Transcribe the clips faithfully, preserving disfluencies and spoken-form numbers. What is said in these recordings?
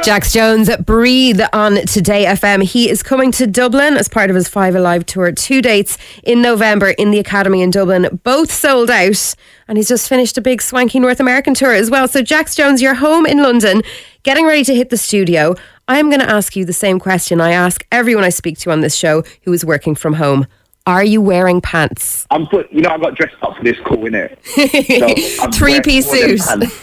Jax Jones, Breathe on Today F M. He is coming to Dublin as part of his Five Alive tour. Two dates in November in the Academy in Dublin, both sold out. And he's just finished a big swanky North American tour as well. So Jax Jones, you're home in London, getting ready to hit the studio. I'm going to ask you the same question I ask everyone I speak to on this show who is working from home. Are you wearing pants? I'm put. You know, I got dressed up for this call, innit? So Three-piece suit.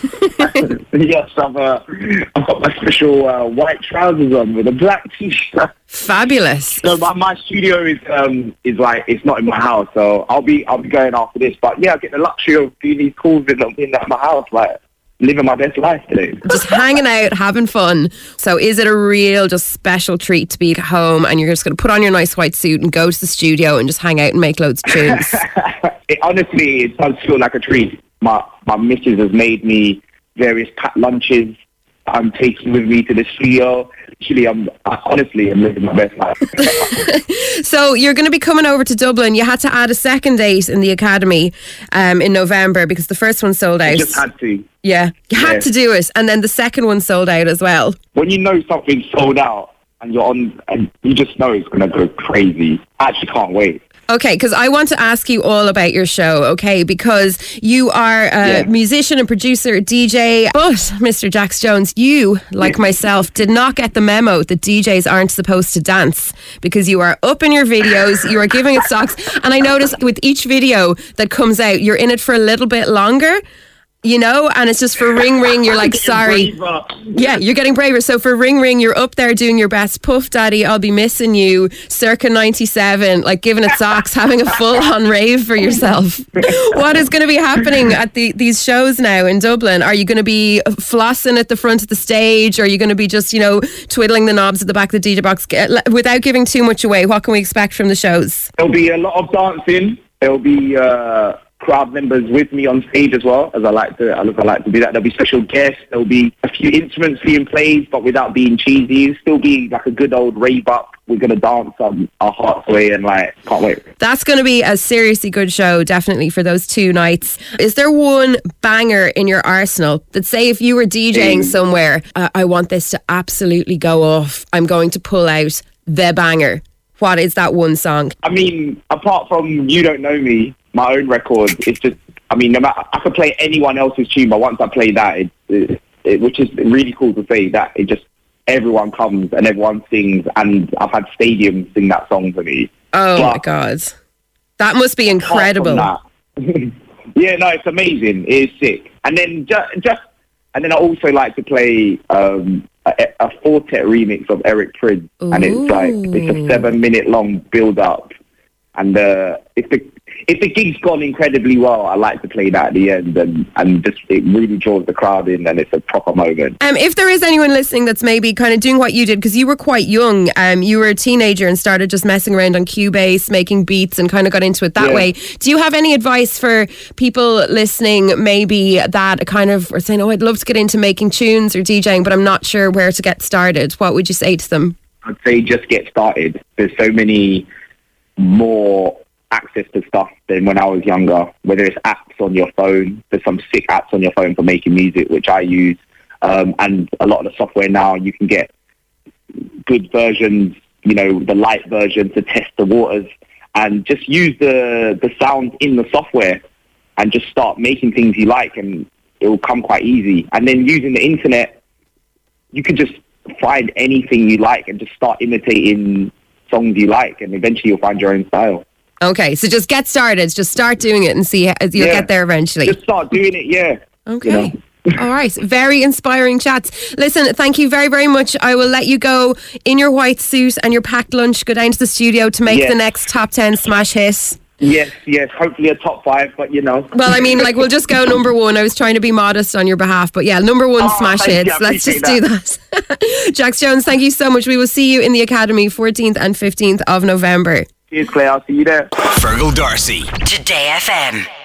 Yes, I've, uh, I've got my special uh, white trousers on with a black t-shirt. Fabulous. So my, my studio is um is like it's not in my house, so I'll be I'll be going after this. But yeah, I get the luxury of doing these calls in in my house, like living my best life today. Just hanging out, having fun. So is it a real just special treat to be at home and you're just going to put on your nice white suit and go to the studio and just hang out and make loads of tunes? It, honestly, it does feel like a treat. My my missus has made me various packed lunches. I'm taking with me to the studio. Actually, I'm I, honestly, I'm living my best life. So you're going to be coming over to Dublin. You had to add a second date in the Academy um, in November because the first one sold out. You just had to. Yeah, you had yeah. to do it, and then the second one sold out as well. When you know something's sold out and you're on, and you just know it's going to go crazy. I actually can't wait. Okay, because I want to ask you all about your show, okay? Because you are a yeah. musician and producer, D J. But, Mister Jax Jones, you, like yeah. myself, did not get the memo that D Js aren't supposed to dance because you are up in your videos, you are giving it socks. And I noticed with each video that comes out, you're in it for a little bit longer. You know, and it's just for Ring Ring, you're like, sorry. Braver. Yeah, you're getting braver. So for Ring Ring, you're up there doing your best. Puff Daddy, I'll be missing you. Circa ninety-seven, like giving it socks, having a full-on rave for yourself. What is going to be happening at the, these shows now in Dublin? Are you going to be flossing at the front of the stage? Or are you going to be just, you know, twiddling the knobs at the back of the D J box? Without giving too much away, what can we expect from the shows? There'll be a lot of dancing. There'll be... Uh crowd members with me on stage as well, as I like to as I like to do that. There'll be special guests, there'll be a few instruments being played, but without being cheesy. It'll still be like a good old rave up. We're going to dance on our hearts away and like, can't wait. That's going to be a seriously good show, definitely, for those two nights. Is there one banger in your arsenal that, say, if you were DJing somewhere, uh, I want this to absolutely go off, I'm going to pull out the banger? What is that one song? I mean, apart from You Don't Know Me, my own record, it's just, I mean, no matter, I could play anyone else's tune, but once I play that, it, it, it, which is really cool to say, that it just, everyone comes and everyone sings, and I've had stadiums sing that song for me. Oh but my God. That must be incredible. Yeah, no, it's amazing. It is sick. And then just, just and then I also like to play um, a, a Fortet remix of Eric Prydz, and it's like, it's a seven minute long build up. And uh, if the if the gig's gone incredibly well, I like to play that at the end, and, and just it really draws the crowd in, and it's a proper moment. Um, if there is anyone listening that's maybe kind of doing what you did, because you were quite young, um, you were a teenager and started just messing around on Cubase, making beats, and kind of got into it that yeah. way. Do you have any advice for people listening, maybe that kind of are saying, "Oh, I'd love to get into making tunes or DJing, but I'm not sure where to get started"? What would you say to them? I'd say just get started. There's so many more access to stuff than when I was younger, whether it's apps on your phone. There's some sick apps on your phone for making music, which I use, um, and a lot of the software now, you can get good versions, you know, the light version to test the waters, and just use the the sounds in the software and just start making things you like, and it will come quite easy. And then using the internet, you can just find anything you like and just start imitating songs you like, and eventually you'll find your own style. Okay, so just get started. Just start doing it and see how you'll yeah. get there eventually. Just start doing it, yeah. Okay. You know? All right. Very inspiring chats. Listen, thank you very, very much. I will let you go in your white suit and your packed lunch, go down to the studio to make yes. the next top ten smash hit. Yes, yes. Hopefully a top five, but you know. Well, I mean, like, we'll just go number one. I was trying to be modest on your behalf, but yeah, number one oh, smash hits. You. Let's just that. do that. Jax Jones, thank you so much. We will see you in the Academy fourteenth and fifteenth of November. Cheers, Claire. I'll see you there. Fergal Darcy. Today F M.